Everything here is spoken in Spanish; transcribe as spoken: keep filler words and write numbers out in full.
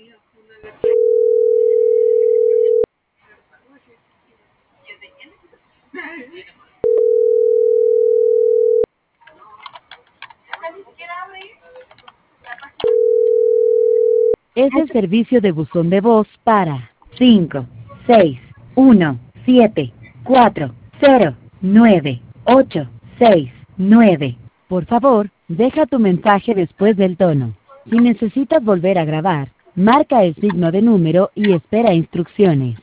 Es el servicio de buzón de voz para cinco seis uno siete cuatro cero nueve ocho seis nueve. Por favor, deja tu mensaje después del tono. Si necesitas volver a grabar, marca el signo de número y espera instrucciones.